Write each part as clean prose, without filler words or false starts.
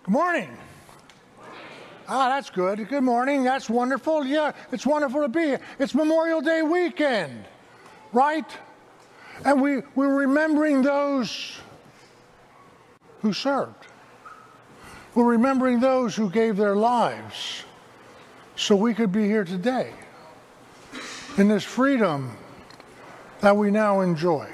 Good morning. Ah, that's good. Good morning. That's wonderful. Yeah, it's wonderful to be here. It's Memorial Day weekend, right? And we're remembering those who served. We're remembering those who gave their lives so we could be here today in this freedom that we now enjoy.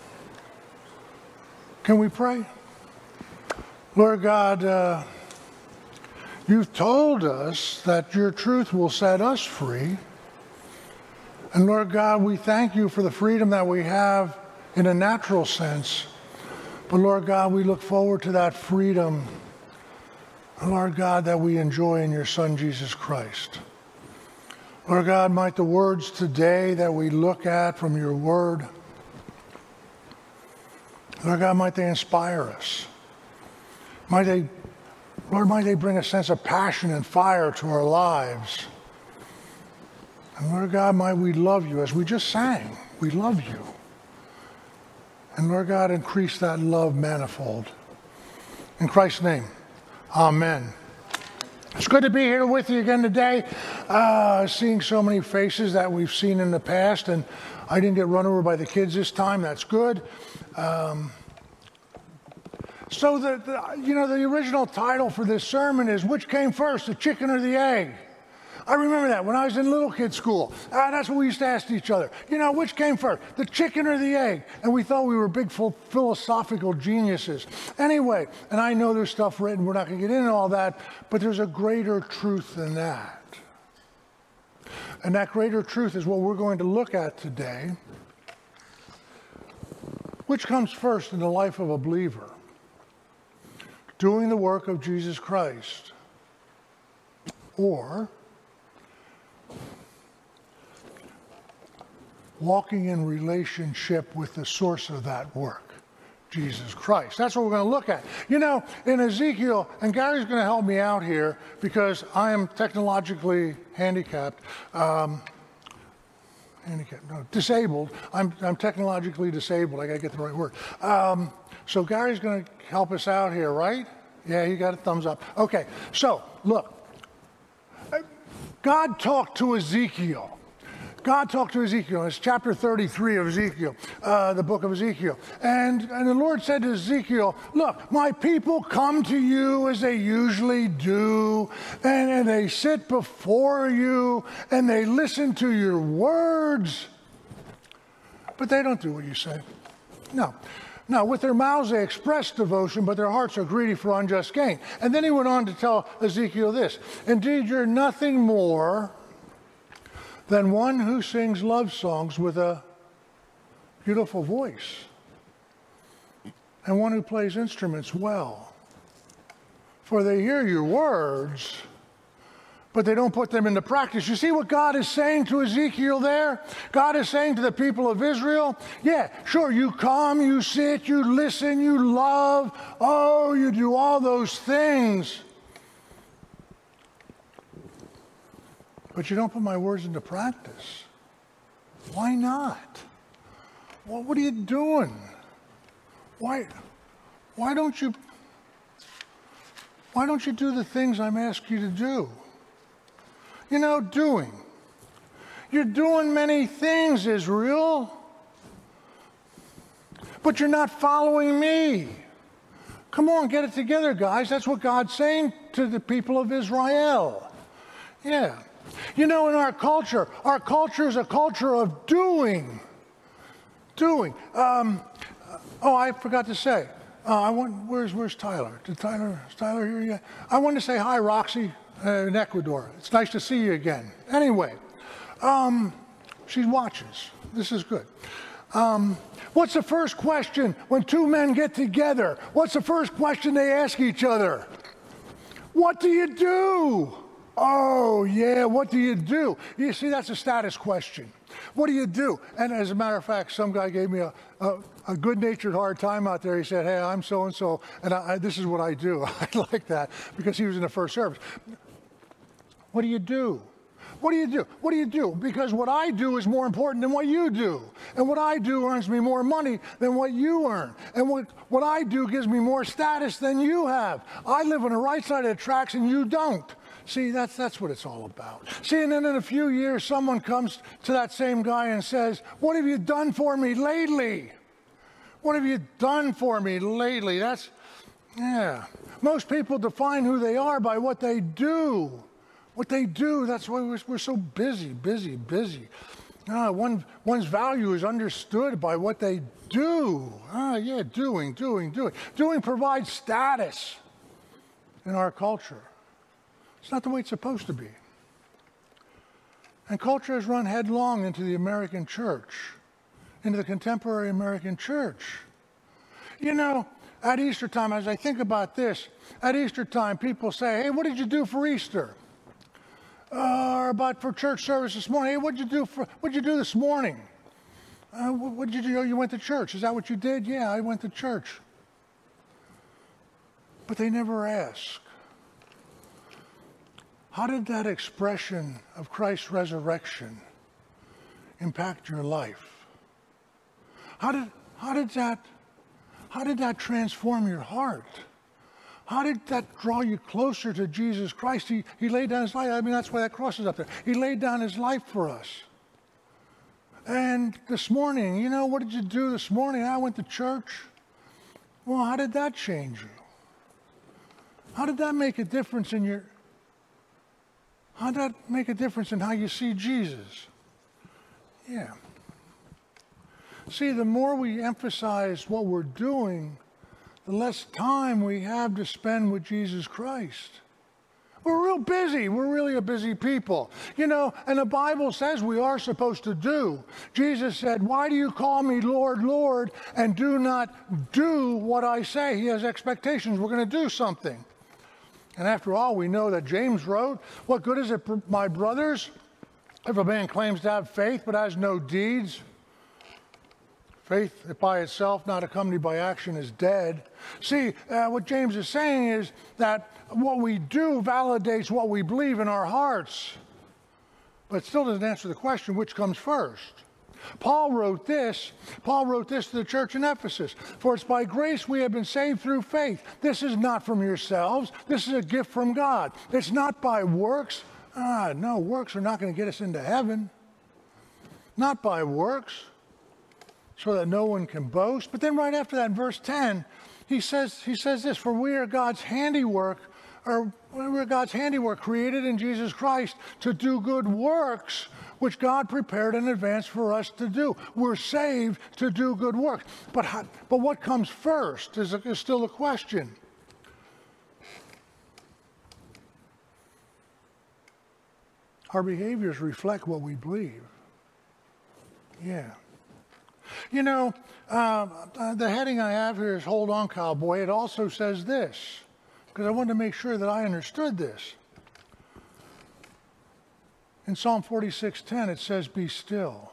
Can we pray? Lord God, you've told us that your truth will set us free. And Lord God, we thank you for the freedom that we have in a natural sense. But Lord God, we look forward to that freedom, Lord God, that we enjoy in your Son, Jesus Christ. Lord God, might the words today that we look at from your word, Lord God, might they inspire us. Might they bring a sense of passion and fire to our lives. And Lord God, might we love you as we just sang. We love you. And Lord God, increase that love manifold. In Christ's name, amen. It's good to be here with you again today. Seeing so many faces that we've seen in the past, and I didn't get run over by the kids this time. That's good. So the original title for this sermon is, which came first, the chicken or the egg? I remember that when I was in little kid school. That's what we used to ask each other. Which came first, the chicken or the egg? And we thought we were big philosophical geniuses. Anyway, and I know there's stuff written, we're not going to get into all that, but there's a greater truth than that. And that greater truth is what we're going to look at today. Which comes first in the life of a believer? Doing the work of Jesus Christ, or walking in relationship with the source of that work, Jesus Christ. That's what we're going to look at. In Ezekiel, and Gary's going to help me out here because I am technologically handicapped. Disabled. I'm technologically disabled. I got to get the right word. So Gary's going to help us out here, right? Yeah, you got a thumbs up. Okay, so look. God talked to Ezekiel. It's chapter 33 of Ezekiel, the book of Ezekiel. And the Lord said to Ezekiel, look, my people come to you as they usually do, and they sit before you, and they listen to your words, but they don't do what you say. No. Now, with their mouths they express devotion, but their hearts are greedy for unjust gain. And then he went on to tell Ezekiel this, indeed, you're nothing more than one who sings love songs with a beautiful voice, and one who plays instruments well. For they hear your words, but they don't put them into practice. You see what God is saying to Ezekiel there? God is saying to the people of Israel, yeah, sure, you come, you sit, you listen, you love, you do all those things. But you don't put my words into practice. Why not? Well, what are you doing? Why don't you do the things I'm asking you to do? Doing. You're doing many things, Israel, but you're not following me. Come on, get it together, guys. That's what God's saying to the people of Israel. Yeah. In our culture is a culture of doing. I forgot to say. Where's Tyler? Is Tyler here yet? I wanted to say hi, Roxy, in Ecuador. It's nice to see you again. Anyway, she watches. This is good. What's the first question when two men get together? What's the first question they ask each other? What do you do? Oh, yeah, what do you do? You see, that's a status question. What do you do? And as a matter of fact, some guy gave me a good-natured hard time out there. He said, hey, I'm so-and-so, and this is what I do. I like that because he was in the first service. What do you do? What do you do? What do you do? Because what I do is more important than what you do. And what I do earns me more money than what you earn. And what I do gives me more status than you have. I live on the right side of the tracks and you don't. See, that's what it's all about. See, and then in a few years, someone comes to that same guy and says, what have you done for me lately? What have you done for me lately? Most people define who they are by what they do. What they do, that's why we're so busy. One's value is understood by what they do. Doing. Doing provides status in our culture. It's not the way it's supposed to be. And culture has run headlong into the American church, into the contemporary American church. You know, at Easter time, as I think about this, at Easter time, people say, hey, what did you do for Easter? Or about for church service this morning, hey, what'd you do this morning? What did you do? You went to church. Is that what you did? Yeah, I went to church. But they never ask, how did that expression of Christ's resurrection impact your life? How did that transform your heart? How did that draw you closer to Jesus Christ? He laid down his life. I mean, that's why that cross is up there. He laid down his life for us. And this morning, you know, what did you do this morning? I went to church. Well, how did that change you? How did that make a difference in how did that make a difference in how you see Jesus? Yeah. See, the more we emphasize what we're doing, the less time we have to spend with Jesus Christ. We're real busy. We're really a busy people. You know, and the Bible says we are supposed to do. Jesus said, why do you call me Lord, Lord, and do not do what I say? He has expectations. We're going to do something. And after all, we know that James wrote, what good is it, my brothers, if a man claims to have faith but has no deeds? Faith by itself, not accompanied by action, is dead. See, what James is saying is that what we do validates what we believe in our hearts, but still doesn't answer the question, which comes first. Paul wrote this to the church in Ephesus. For it's by grace we have been saved through faith. This is not from yourselves. This is a gift from God. It's not by works. No, works are not going to get us into heaven. Not by works, so that no one can boast. But then right after that, in verse 10, he says this, for we are God's handiwork, created in Jesus Christ to do good works, which God prepared in advance for us to do. We're saved to do good works. But what comes first is still a question. Our behaviors reflect what we believe. Yeah. You know, the heading I have here is Hold On, Cowboy. It also says this, because I wanted to make sure that I understood this. In Psalm 46:10, it says, be still.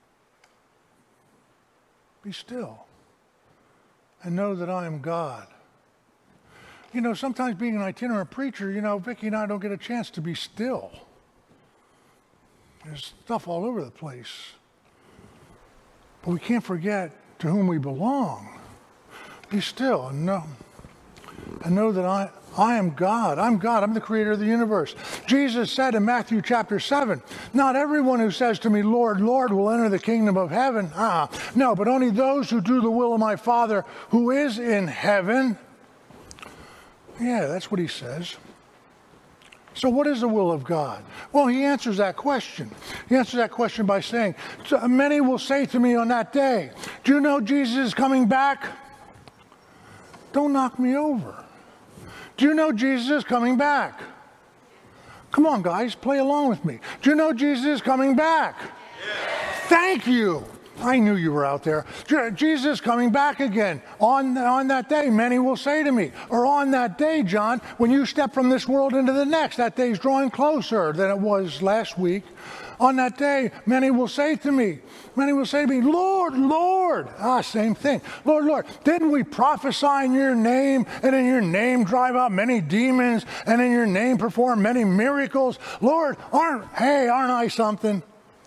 Be still. And know that I am God. You know, sometimes being an itinerant preacher, you know, Vicki and I don't get a chance to be still. There's stuff all over the place. But we can't forget to whom we belong. Be still and know that I am God. I'm God. I'm the creator of the universe. Jesus said in Matthew chapter 7, not everyone who says to me, Lord, Lord, will enter the kingdom of heaven. No, but only those who do the will of my Father who is in heaven. Yeah, that's what he says. So what is the will of God? Well, he answers that question. He answers that question by saying, many will say to me on that day, do you know Jesus is coming back? Don't knock me over. Do you know Jesus is coming back? Come on, guys, play along with me. Do you know Jesus is coming back? Yes. Thank you. I knew you were out there. Jesus is coming back again. On that day, many will say to me, or on that day, John, when you step from this world into the next, that day is drawing closer than it was last week. On that day, many will say to me, Lord, Lord. Same thing. Lord, Lord, didn't we prophesy in your name, and in your name drive out many demons, and in your name perform many miracles? Lord, aren't I something?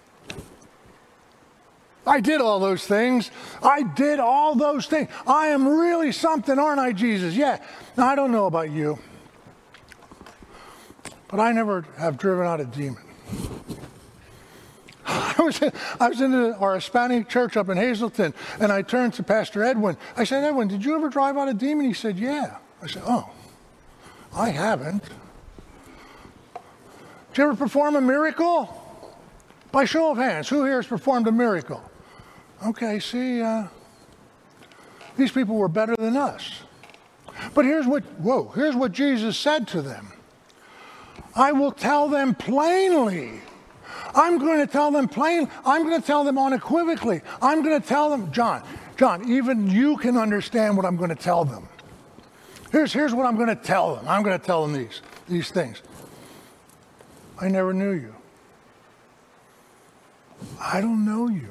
I did all those things. I am really something, aren't I, Jesus? Yeah. Now, I don't know about you, but I never have driven out a demon. I was in our Hispanic church up in Hazleton, and I turned to Pastor Edwin. I said, Edwin, did you ever drive out a demon? He said, yeah. I said, oh, I haven't. Did you ever perform a miracle? By show of hands, who here has performed a miracle? Okay, see, these people were better than us. But here's what Jesus said to them. I will tell them plainly. I'm going to tell them plainly. I'm going to tell them unequivocally. I'm going to tell them, John, even you can understand what I'm going to tell them. Here's what I'm going to tell them. I'm going to tell them these things. I never knew you. I don't know you.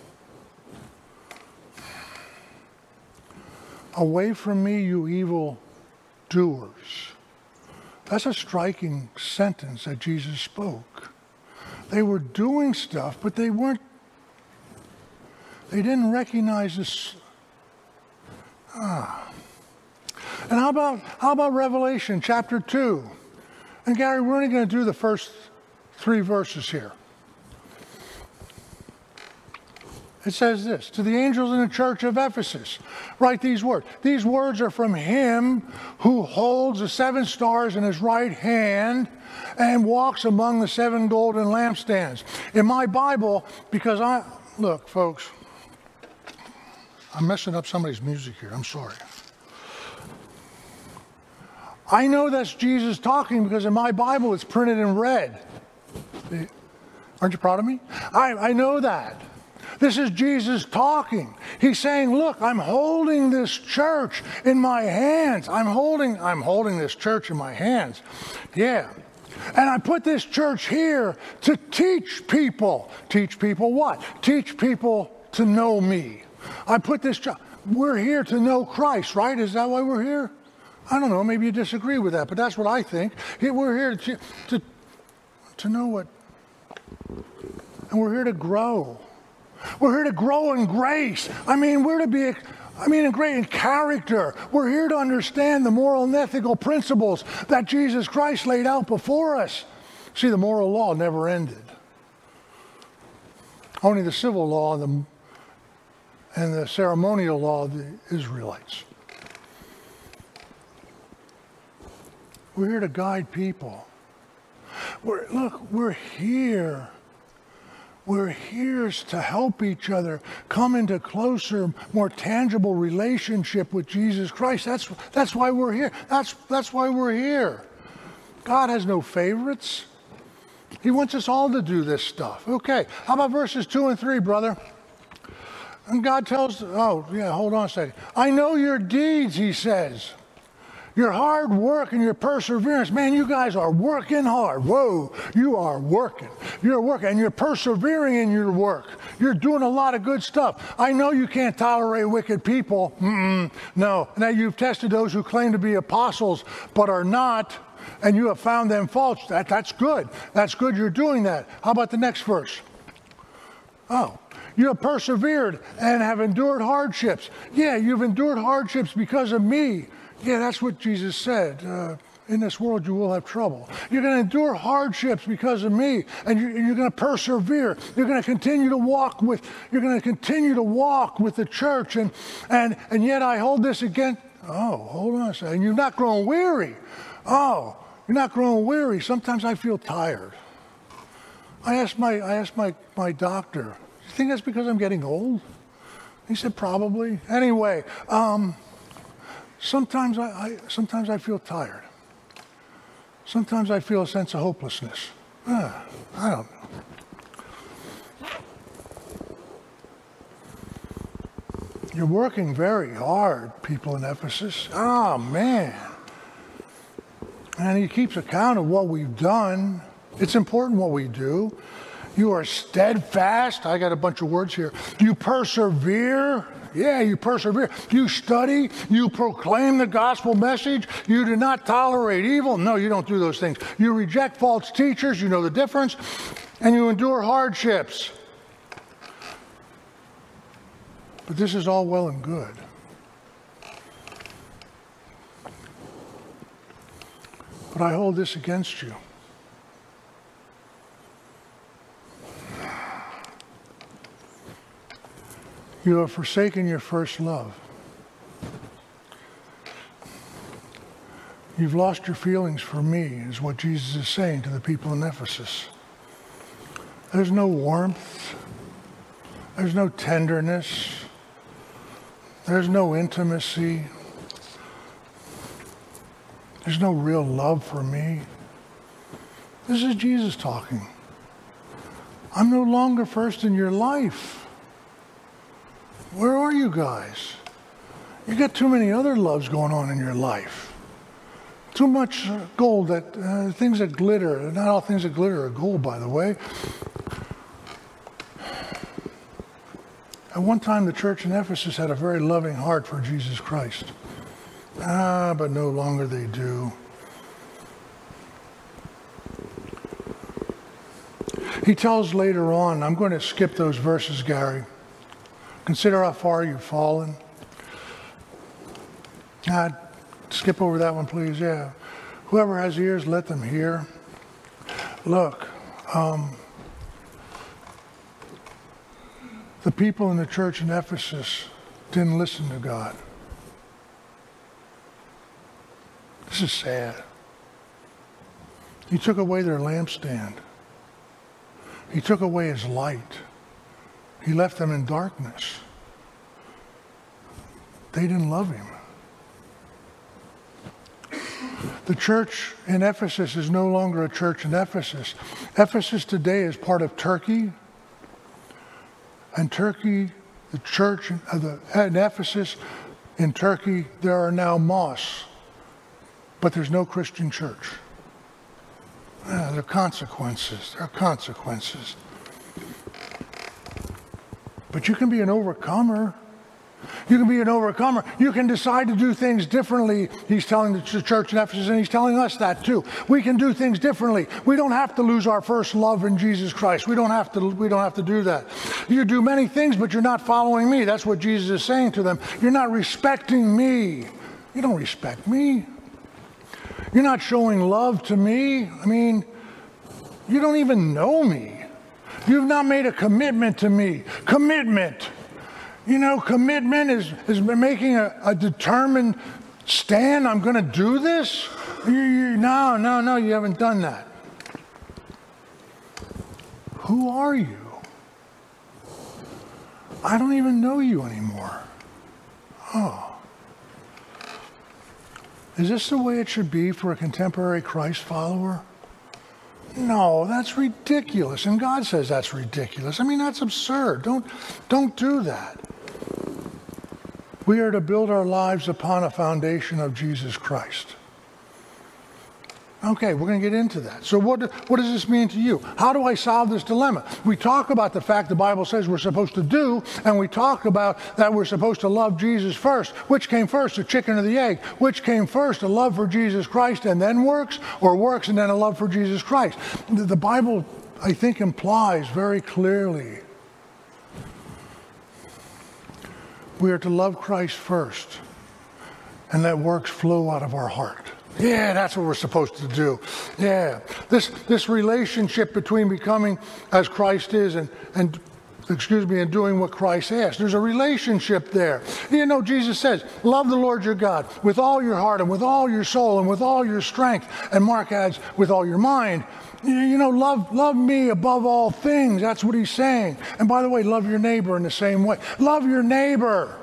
Away from me, you evil doers. That's a striking sentence that Jesus spoke. They were doing stuff, but they didn't recognize this. And how about Revelation chapter 2? And Gary, we're only going to do the first 3 verses here. It says this, to the angels in the church of Ephesus, write these words. These words are from him who holds the 7 stars in his right hand and walks among the 7 golden lampstands. In my Bible, look, folks, I'm messing up somebody's music here. I'm sorry. I know that's Jesus talking because in my Bible it's printed in red. Aren't you proud of me? I know that. This is Jesus talking. He's saying, look, I'm holding this church in my hands. I'm holding this church in my hands. Yeah. And I put this church here to teach people. Teach people what? Teach people to know me. I put this church. We're here to know Christ, right? Is that why we're here? I don't know. Maybe you disagree with that, but that's what I think. We're here to know what. And we're here to grow. We're here to grow in grace. We're to be great in character. We're here to understand the moral and ethical principles that Jesus Christ laid out before us. See, the moral law never ended. Only the civil law and the ceremonial law of the Israelites. We're here to guide people. We're here. We're here to help each other come into closer, more tangible relationship with Jesus Christ. That's why we're here. That's why we're here. God has no favorites. He wants us all to do this stuff. Okay, how about verses 2 and 3, brother? And God tells, hold on a second. I know your deeds, he says. Your hard work and your perseverance. Man, you guys are working hard. Whoa, you are working. You're working and you're persevering in your work. You're doing a lot of good stuff. I know you can't tolerate wicked people. No. Now you've tested those who claim to be apostles but are not, and you have found them false. That's good. That's good you're doing that. How about the next verse? Oh. You have persevered and have endured hardships. Yeah, you've endured hardships because of me. Yeah, that's what Jesus said. In this world you will have trouble. You're going to endure hardships because of me, and you're going to persevere. You're going to continue to walk with the church, and yet I hold this against. Oh, hold on a second. You're not growing weary. Oh, you're not growing weary. Sometimes I feel tired. I asked my doctor. You think that's because I'm getting old? He said probably. Anyway. Sometimes I feel tired. Sometimes I feel a sense of hopelessness. I don't know. You're working very hard, people in Ephesus. Oh, man. And he keeps account of what we've done. It's important what we do. You are steadfast. I got a bunch of words here. You persevere. Yeah, you persevere. You study. You proclaim the gospel message. You do not tolerate evil. No, you don't do those things. You reject false teachers. You know the difference. And you endure hardships. But this is all well and good. But I hold this against you. You have forsaken your first love. You've lost your feelings for me, is what Jesus is saying to the people in Ephesus. There's no warmth. There's no tenderness. There's no intimacy. There's no real love for me. This is Jesus talking. I'm no longer first in your life. Where are you guys? You got too many other loves going on in your life. Too much gold, things that glitter. Not all things that glitter are gold, by the way. At one time, the church in Ephesus had a very loving heart for Jesus Christ. But no longer they do. He tells later on, I'm going to skip those verses, Gary. Consider how far you've fallen. Skip over that one, please. Yeah. Whoever has ears, let them hear. Look, the people in the church in Ephesus didn't listen to God. This is sad. He took away their lampstand. He took away his light. He left them in darkness. They didn't love him. The church in Ephesus is no longer a church in Ephesus. Ephesus today is part of Turkey. And Turkey, the church in Ephesus, in Turkey, there are now mosques. But there's no Christian church. There are consequences. There are consequences. But you can be an overcomer. You can be an overcomer. You can decide to do things differently. He's telling the church in Ephesus, and he's telling us that too. We can do things differently. We don't have to lose our first love in Jesus Christ. We don't have to do that. You do many things, but you're not following me. That's what Jesus is saying to them. You're not respecting me. You don't respect me. You're not showing love to me. I mean, you don't even know me. You've not made a commitment to me. Commitment. You know, commitment is making a determined stand. I'm going to do this. No, you haven't done that. Who are you? I don't even know you anymore. Oh. Is this the way it should be for a contemporary Christ follower? No, that's ridiculous. And God says that's ridiculous. I mean, that's absurd. Don't do that. We are to build our lives upon a foundation of Jesus Christ. Okay, we're going to get into that. So what does this mean to you? How do I solve this dilemma? We talk about the fact the Bible says we're supposed to do, and we talk about that we're supposed to love Jesus first. Which came first, the chicken or the egg? Which came first, a love for Jesus Christ and then works, or works and then a love for Jesus Christ? The Bible, I think, implies very clearly we are to love Christ first and let works flow out of our heart. Yeah, that's what we're supposed to do. Yeah. This relationship between becoming as Christ is and doing what Christ asked. There's a relationship there. You know, Jesus says, love the Lord your God with all your heart and with all your soul and with all your strength. And Mark adds, with all your mind. You know, love me above all things. That's what he's saying. And by the way, love your neighbor in the same way. Love your neighbor.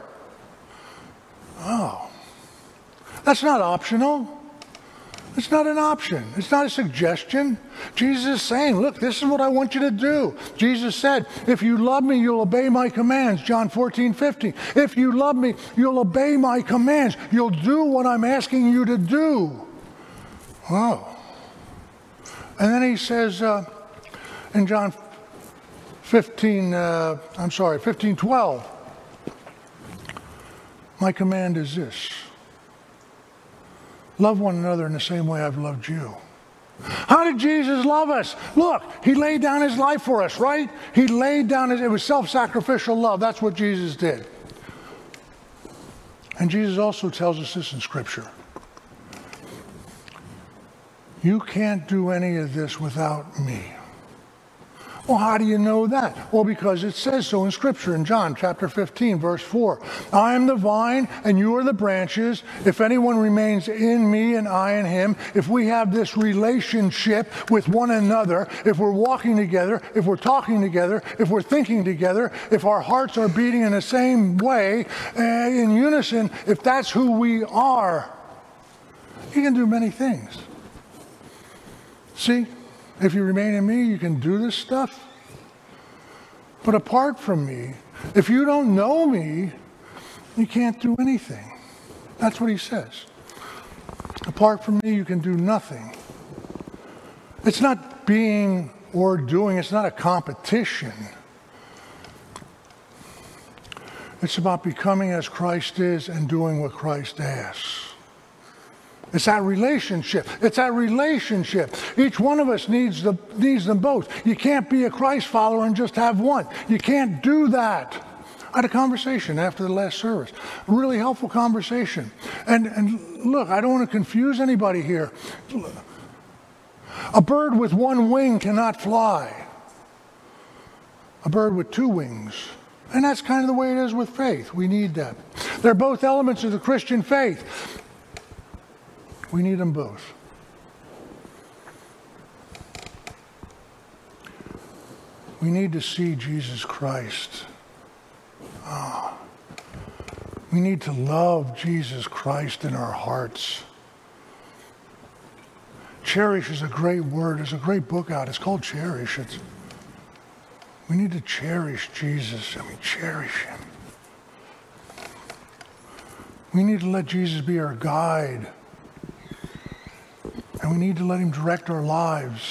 Oh. That's not optional. It's not an option. It's not a suggestion. Jesus is saying, look, this is what I want you to do. Jesus said, if you love me, you'll obey my commands. John 14:15. If you love me, you'll obey my commands. You'll do what I'm asking you to do. Wow. And then he says in John 15:12. My command is this: love one another in the same way I've loved you. How did Jesus love us? Look, he laid down his life for us, right? He laid down it was self-sacrificial love. That's what Jesus did. And Jesus also tells us this in Scripture: you can't do any of this without me. Well, how do you know that? Well, because it says so in Scripture in John chapter 15, verse 4. I am the vine and you are the branches. If anyone remains in me and I in him, if we have this relationship with one another, if we're walking together, if we're talking together, if we're thinking together, if our hearts are beating in the same way, in unison, if that's who we are, you can do many things. See? If you remain in me, you can do this stuff. But apart from me, if you don't know me, you can't do anything. That's what he says. Apart from me, you can do nothing. It's not being or doing. It's not a competition. It's about becoming as Christ is and doing what Christ asks. It's that relationship. It's that relationship. Each one of us needs them both. You can't be a Christ follower and just have one. You can't do that. I had a conversation after the last service, a really helpful conversation. And look, I don't want to confuse anybody here. A bird with one wing cannot fly. A bird with two wings. And that's kind of the way it is with faith. We need that. They're both elements of the Christian faith. We need them both. We need to see Jesus Christ. We need to love Jesus Christ in our hearts. Cherish is a great word. There's a great book out. It's called Cherish. We need to cherish Jesus. Cherish him. We need to let Jesus be our guide. And we need to let him direct our lives.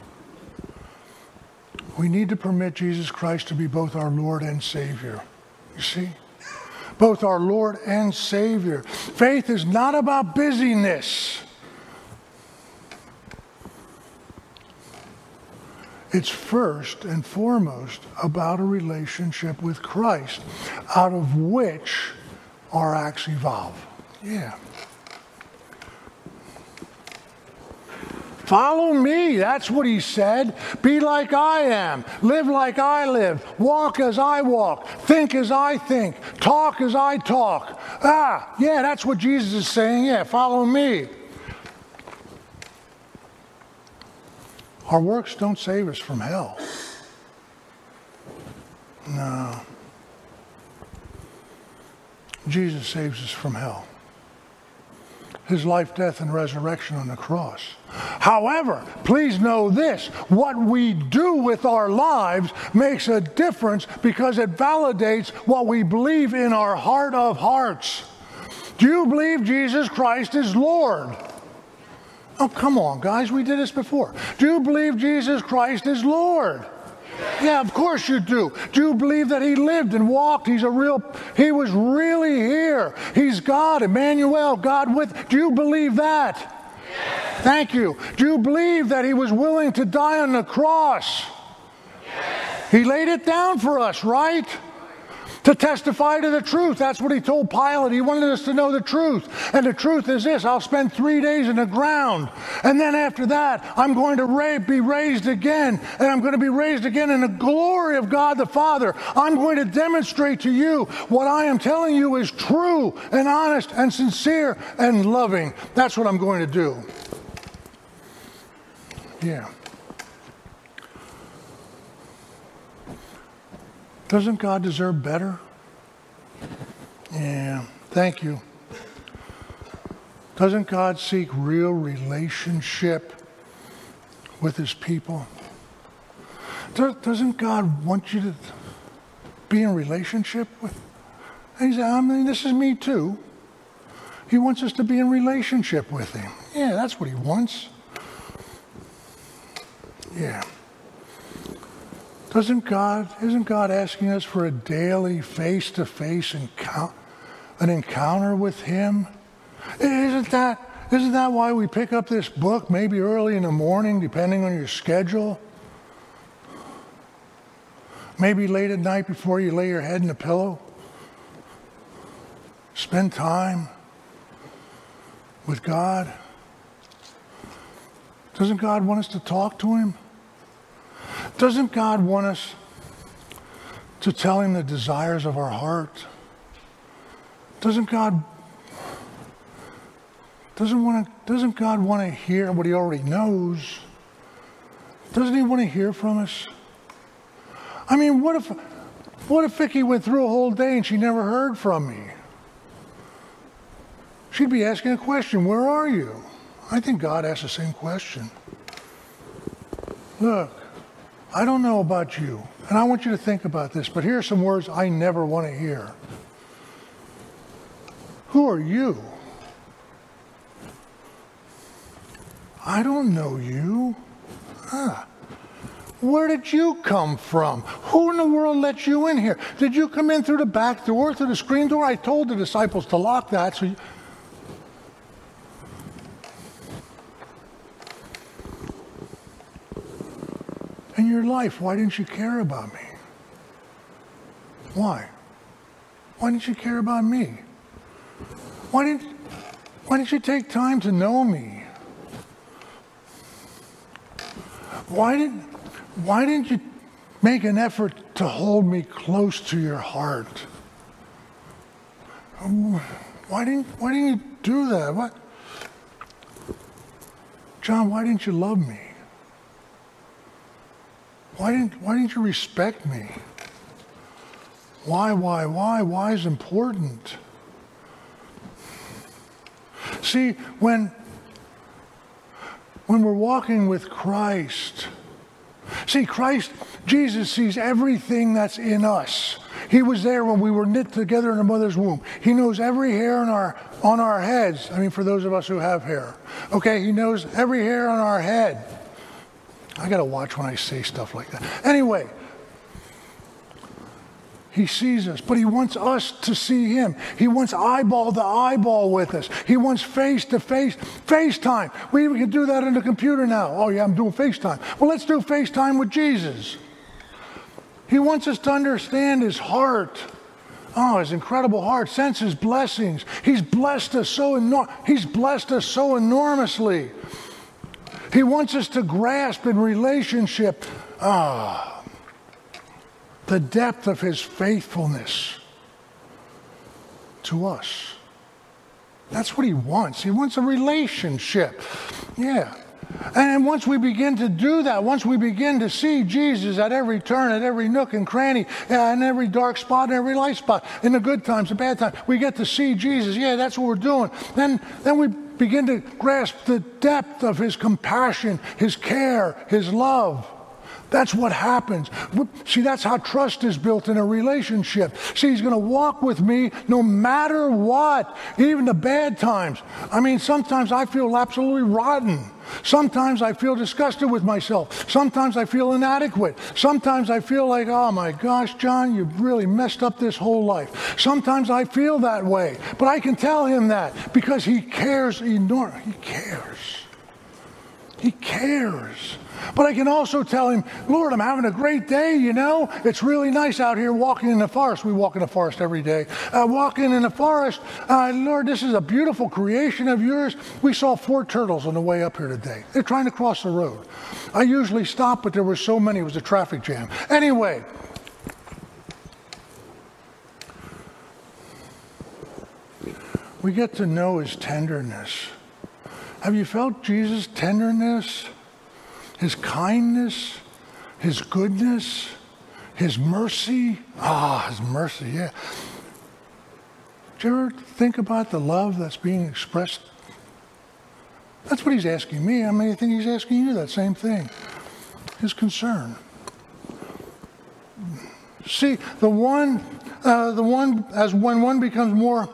We need to permit Jesus Christ to be both our Lord and Savior. You see? Both our Lord and Savior. Faith is not about busyness. It's first and foremost about a relationship with Christ, out of which our acts evolve. Yeah. Follow me, that's what he said. Be like I am. Live like I live. Walk as I walk. Think as I think. Talk as I talk. Yeah, that's what Jesus is saying. Yeah, follow me. Our works don't save us from hell. No. Jesus saves us from hell. His life, death, and resurrection on the cross. However, please know this: what we do with our lives makes a difference because it validates what we believe in our heart of hearts. Do you believe Jesus Christ is Lord? Oh, come on, guys, we did this before. Do you believe Jesus Christ is Lord? Yeah, of course you do. Do you believe that he lived and walked? He was really here. He's God, Emmanuel, God with. Do you believe that? Yes. Thank you. Do you believe that he was willing to die on the cross? Yes. He laid it down for us, right? To testify to the truth. That's what he told Pilate. He wanted us to know the truth. And the truth is this: I'll spend 3 days in the ground. And then after that, I'm going to be raised again. And I'm going to be raised again in the glory of God the Father. I'm going to demonstrate to you what I am telling you is true and honest and sincere and loving. That's what I'm going to do. Yeah. Doesn't God deserve better? Yeah, thank you. Doesn't God seek real relationship with his people? Doesn't God want you to be in relationship with? And he said, this is me too. He wants us to be in relationship with him. Yeah, that's what he wants. Yeah. isn't God asking us for a daily face-to-face an encounter with him? Isn't that why we pick up this book maybe early in the morning, depending on your schedule? Maybe late at night before you lay your head in the pillow? Spend time with God. Doesn't God want us to talk to him? Doesn't God want us to tell him the desires of our heart? Doesn't God want to hear what he already knows? Doesn't he want to hear from us? I mean, what if Vicky went through a whole day and she never heard from me? She'd be asking a question, where are you? I think God asks the same question. Look, I don't know about you, and I want you to think about this, but here are some words I never want to hear. Who are you? I don't know you. Where did you come from? Who in the world let you in here? Did you come in through the back door, through the screen door? I told the disciples to lock that. In your life, why didn't you care about me? Why? Why didn't you care about me? Why didn't you take time to know me? Why didn't you make an effort to hold me close to your heart? Why didn't you do that? John, why didn't you love me? Why didn't you respect me? Why is important? See, when we're walking with Christ, Jesus sees everything that's in us. He was there when we were knit together in a mother's womb. He knows every hair on our heads. I mean, for those of us who have hair. Okay, he knows every hair on our head. I got to watch when I say stuff like that. Anyway, he sees us, but he wants us to see him. He wants eyeball to eyeball with us. He wants face to face, FaceTime. We even can do that on the computer now. Oh yeah, I'm doing FaceTime. Well, let's do FaceTime with Jesus. He wants us to understand his heart. Oh, his incredible heart. Sense his blessings. He's blessed us so enormously. He wants us to grasp in relationship the depth of his faithfulness to us. That's what he wants. He wants a relationship. Yeah. And once we begin to do that, once we begin to see Jesus at every turn, at every nook and cranny, in every dark spot, in every light spot, in the good times, the bad times, we get to see Jesus. Yeah, that's what we're doing. Then we begin to grasp the depth of his compassion, his care, his love. That's what happens. See, that's how trust is built in a relationship. See, he's going to walk with me no matter what, even the bad times. I mean, sometimes I feel absolutely rotten. Sometimes I feel disgusted with myself. Sometimes I feel inadequate. Sometimes I feel like, oh my gosh, John, you've really messed up this whole life. Sometimes I feel that way. But I can tell him that because he cares enormously. He cares. He cares. But I can also tell him, Lord, I'm having a great day, you know. It's really nice out here walking in the forest. We walk in the forest every day. Walking in the forest, Lord, this is a beautiful creation of yours. We saw 4 turtles on the way up here today. They're trying to cross the road. I usually stop, but there were so many, it was a traffic jam. Anyway, we get to know his tenderness. Have you felt Jesus' tenderness? His kindness, his goodness, his mercy. His mercy, yeah. Did you ever think about the love that's being expressed? That's what he's asking me. I mean, I think he's asking you that same thing. His concern. See, when one becomes more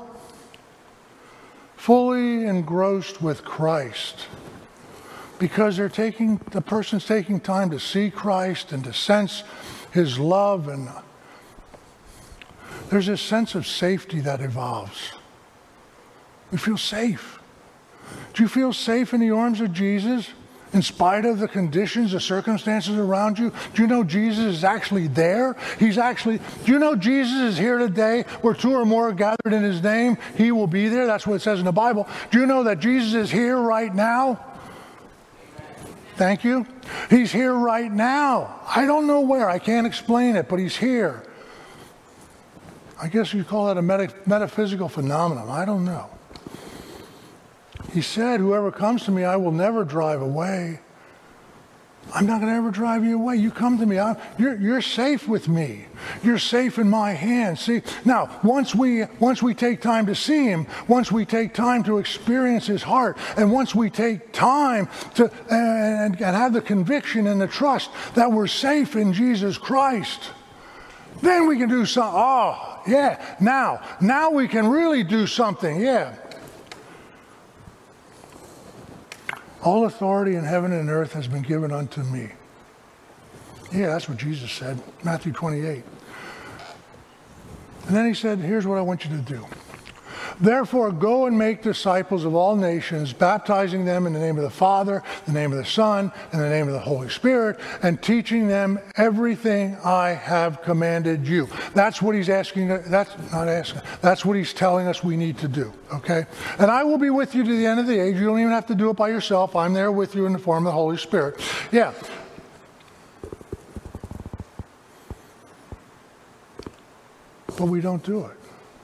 fully engrossed with Christ, because the person's taking time to see Christ and to sense His love, and there's this sense of safety that evolves. We feel safe. Do you feel safe in the arms of Jesus? In spite of the conditions, the circumstances around you, do you know Jesus is actually there? Do you know Jesus is here today? Where two or more are gathered in His name, He will be there. That's what it says in the Bible. Do you know that Jesus is here right now? Thank you. He's here right now. I don't know where. I can't explain it, but He's here. I guess you call that a metaphysical phenomenon. I don't know. He said, whoever comes to me, I will never drive away. I'm not going to ever drive you away. You come to me. You're safe with me. You're safe in my hands. See, now, once we take time to see Him, once we take time to experience His heart, and once we take time to and have the conviction and the trust that we're safe in Jesus Christ, then we can do something. Oh, yeah, now we can really do something, yeah. All authority in heaven and earth has been given unto me. Yeah, that's what Jesus said, Matthew 28. And then He said, here's what I want you to do. Therefore, go and make disciples of all nations, baptizing them in the name of the Father, the name of the Son, and the name of the Holy Spirit, and teaching them everything I have commanded you. That's what He's asking. That's what He's telling us we need to do, okay? And I will be with you to the end of the age. You don't even have to do it by yourself. I'm there with you in the form of the Holy Spirit. Yeah. But we don't do it.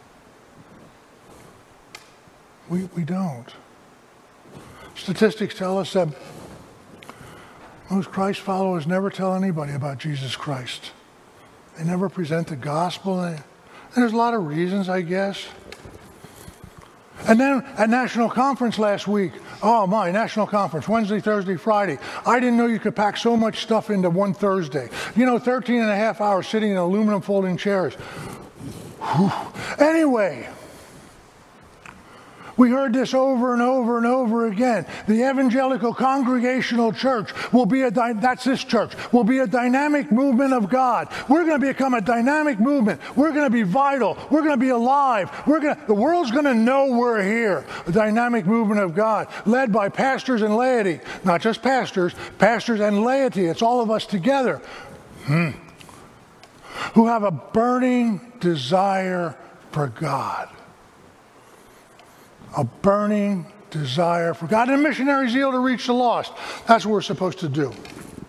We don't. Statistics tell us that most Christ followers never tell anybody about Jesus Christ. They never present the gospel. And there's a lot of reasons, I guess. And then at National Conference last week, National Conference, Wednesday, Thursday, Friday. I didn't know you could pack so much stuff into one Thursday. 13 and a half hours sitting in aluminum folding chairs. Whew. Anyway, we heard this over and over and over again. The Evangelical Congregational Church will be that's this church, will be a dynamic movement of God. We're going to become a dynamic movement. We're going to be vital. We're going to be alive. The world's going to know we're here. A dynamic movement of God, led by pastors and laity. Not just pastors and laity. It's all of us together. Who have a burning desire for God. A burning desire for God and a missionary zeal to reach the lost. That's what we're supposed to do.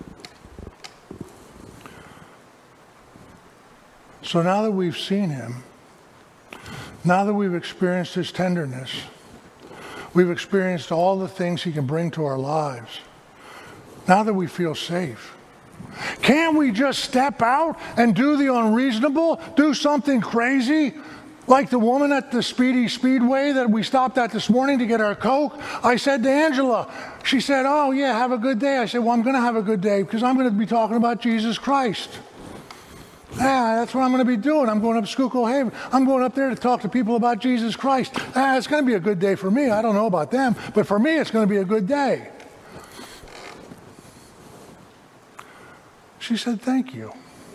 So now that we've seen Him, now that we've experienced His tenderness, we've experienced all the things He can bring to our lives, now that we feel safe, can't we just step out and do the unreasonable, do something crazy? Like the woman at the Speedway that we stopped at this morning to get our Coke. I said to Angela, she said, oh yeah, have a good day. I said, well, I'm going to have a good day because I'm going to be talking about Jesus Christ. Yeah, that's what I'm going to be doing. I'm going up to Schuylkill Haven. I'm going up there to talk to people about Jesus Christ. It's going to be a good day for me. I don't know about them, but for me, it's going to be a good day. She said, thank you.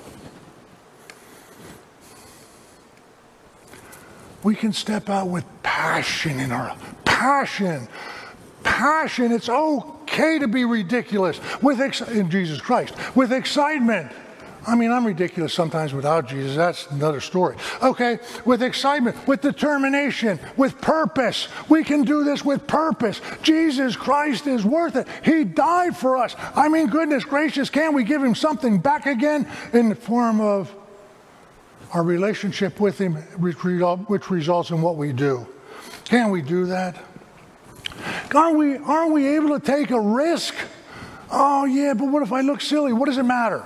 We can step out with passion in our passion. It's okay to be ridiculous in Jesus Christ. With excitement. I mean, I'm ridiculous sometimes without Jesus. That's another story. Okay, with excitement, with determination, with purpose. We can do this with purpose. Jesus Christ is worth it. He died for us. I mean, goodness gracious, can't we give Him something back again in the form of our relationship with Him, which results in what we do? Can't we do that? Aren't we able to take a risk? Oh yeah, but what if I look silly? What does it matter?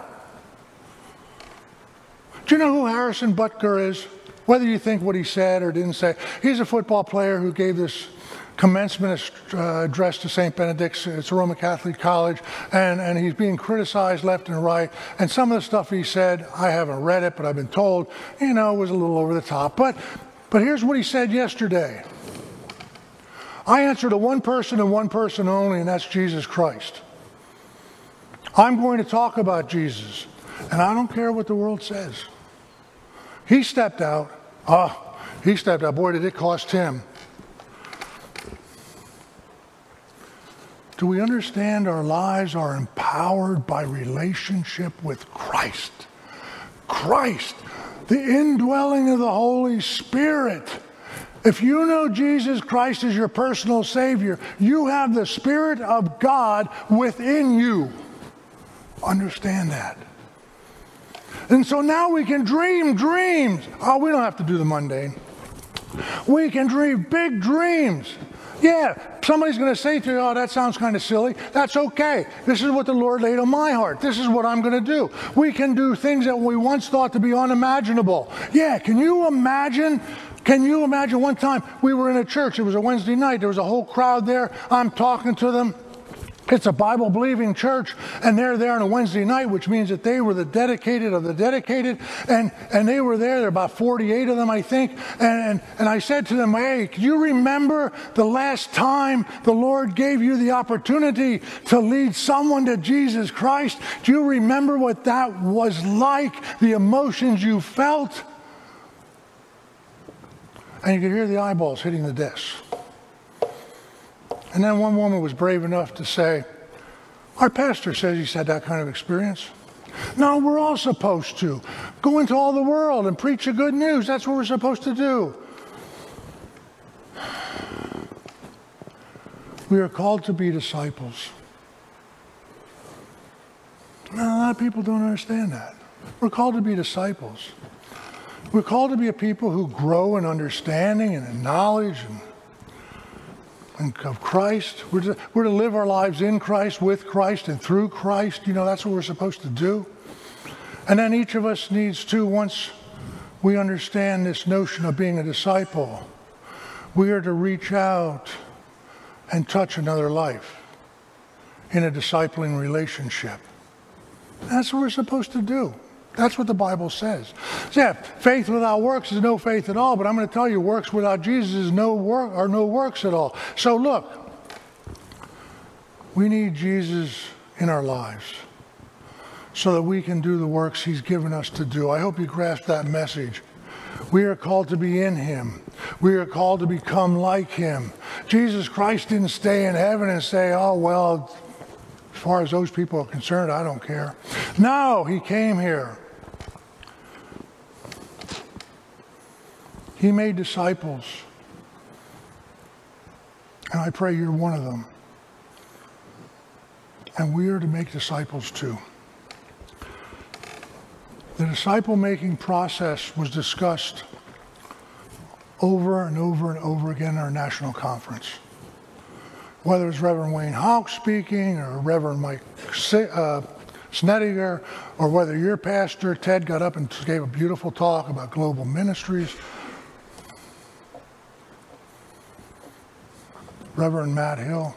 Do you know who Harrison Butker is? Whether you think what he said or didn't say. He's a football player who gave this commencement address to St. Benedict's. It's a Roman Catholic college, and he's being criticized left and right. And some of the stuff he said, I haven't read it, but I've been told, was a little over the top. But here's what he said yesterday. I answer to one person and one person only, and that's Jesus Christ. I'm going to talk about Jesus. And I don't care what the world says. He stepped out. He stepped out. Boy, did it cost him. Do we understand our lives are empowered by relationship with Christ? Christ, the indwelling of the Holy Spirit. If you know Jesus Christ as your personal Savior, you have the Spirit of God within you. Understand that. And so now we can dream dreams. Oh, we don't have to do the mundane. We can dream big dreams. Yeah, somebody's going to say to you, oh, that sounds kind of silly. That's okay. This is what the Lord laid on my heart. This is what I'm going to do. We can do things that we once thought to be unimaginable. Yeah, can you imagine one time we were in a church. It was a Wednesday night. There was a whole crowd there. I'm talking to them. It's a Bible-believing church, and they're there on a Wednesday night, which means that they were the dedicated of the dedicated, and they were there. There were about 48 of them, I think, and I said to them, hey, do you remember the last time the Lord gave you the opportunity to lead someone to Jesus Christ? Do you remember what that was like, the emotions you felt? And you could hear the eyeballs hitting the desk. And then one woman was brave enough to say, our pastor says he's had that kind of experience. No, we're all supposed to go into all the world and preach the good news. That's what we're supposed to do. We are called to be disciples. Now, a lot of people don't understand that. We're called to be disciples. We're called to be a people who grow in understanding and in knowledge and of Christ. We're to live our lives in Christ, with Christ, and through Christ. You know, that's what we're supposed to do. And then each of us needs to, once we understand this notion of being a disciple, we are to reach out and touch another life in a discipling relationship. That's what we're supposed to do. That's what the Bible says. So yeah, faith without works is no faith at all, but I'm going to tell you, works without Jesus is no works at all. So look, we need Jesus in our lives so that we can do the works he's given us to do. I hope you grasp that message. We are called to be in him. We are called to become like him. Jesus Christ didn't stay in heaven and say, oh, well, as far as those people are concerned, I don't care. No, he came here. He made disciples. And I pray you're one of them. And we are to make disciples too. The disciple-making process was discussed over and over and over again in our national conference. Whether it's Reverend Wayne Houck speaking or Reverend Mike Snediger, or whether your pastor, Ted, got up and gave a beautiful talk about global ministries. Reverend Matt Hill.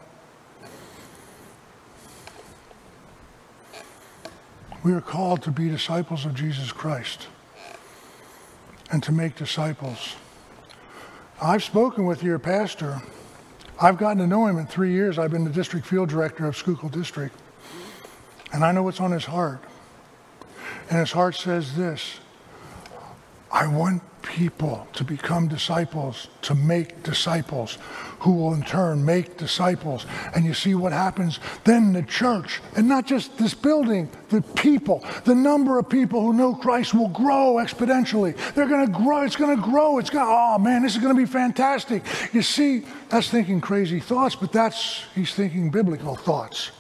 We are called to be disciples of Jesus Christ and to make disciples. I've spoken with your pastor. I've gotten to know him in 3 years. I've been the district field director of Schuylkill District. And I know what's on his heart. And his heart says this: I want people to become disciples, to make disciples, who will in turn make disciples. And you see what happens then. The church, and not just this building, the people, the number of people who know Christ will grow exponentially. They're going to grow. It's going to grow. Oh man, this is going to be fantastic. You see, that's thinking crazy thoughts, but he's thinking biblical thoughts.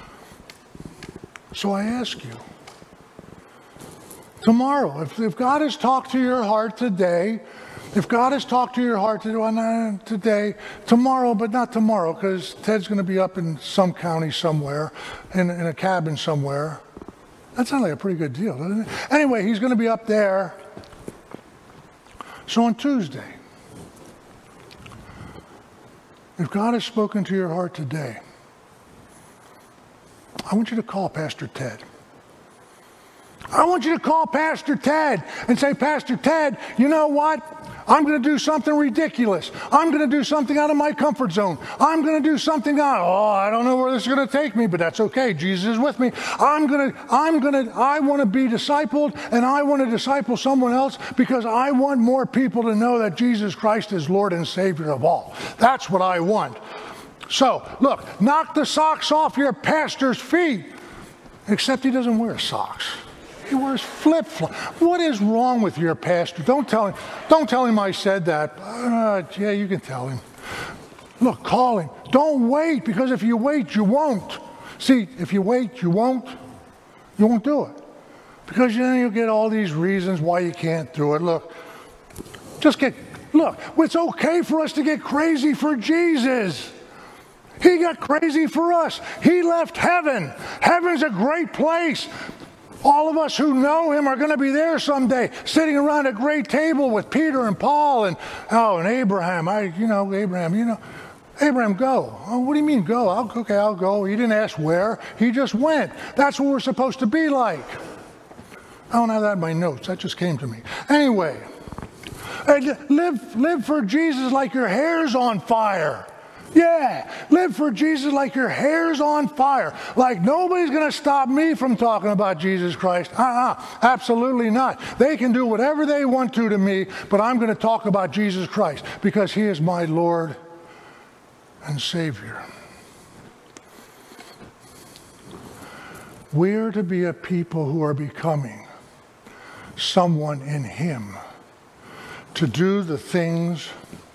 So I ask you, tomorrow, if God has talked to your heart today, today, tomorrow, but not tomorrow, because Ted's going to be up in some county somewhere, in a cabin somewhere. That sounds like a pretty good deal, doesn't it? Anyway, he's going to be up there. So on Tuesday, if God has spoken to your heart today, I want you to call Pastor Ted. I want you to call Pastor Ted and say, Pastor Ted, you know what? I'm going to do something ridiculous. I'm going to do something out of my comfort zone. I'm going to do something I don't know where this is going to take me, but that's okay. Jesus is with me. I want to be discipled, and I want to disciple someone else because I want more people to know that Jesus Christ is Lord and Savior of all. That's what I want. So, look, knock the socks off your pastor's feet, except he doesn't wear socks. He wears flip-flops. What is wrong with your pastor? Don't tell him I said that. Yeah, you can tell him. Look, call him. Don't wait, because if you wait, you won't. See, if you wait, you won't do it. Because then you'll get all these reasons why you can't do it. Look, it's okay for us to get crazy for Jesus. He got crazy for us. He left heaven. Heaven's a great place. All of us who know him are going to be there someday, sitting around a great table with Peter and Paul and Abraham. Abraham, go. Oh, what do you mean go? I'll go. He didn't ask where. He just went. That's what we're supposed to be like. I don't have that in my notes. That just came to me. Anyway, live for Jesus like your hair's on fire. Yeah, live for Jesus like your hair's on fire. Like nobody's going to stop me from talking about Jesus Christ. Absolutely not. They can do whatever they want to me, but I'm going to talk about Jesus Christ because he is my Lord and Savior. We're to be a people who are becoming someone in him to do the things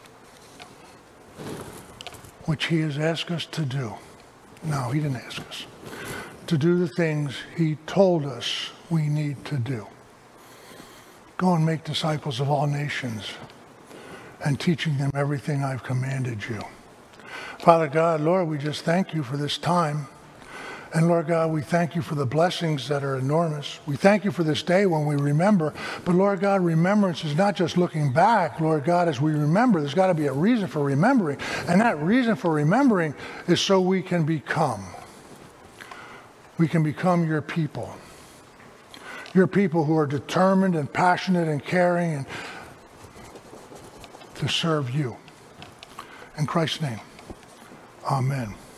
which he has asked us to do. No, he didn't ask us. To do the things he told us we need to do. Go and make disciples of all nations and teaching them everything I've commanded you. Father God, Lord, we just thank you for this time. And Lord God, we thank you for the blessings that are enormous. We thank you for this day when we remember. But Lord God, remembrance is not just looking back. Lord God, as we remember, there's got to be a reason for remembering. And that reason for remembering is so we can become. We can become your people. Your people who are determined and passionate and caring and to serve you. In Christ's name, amen.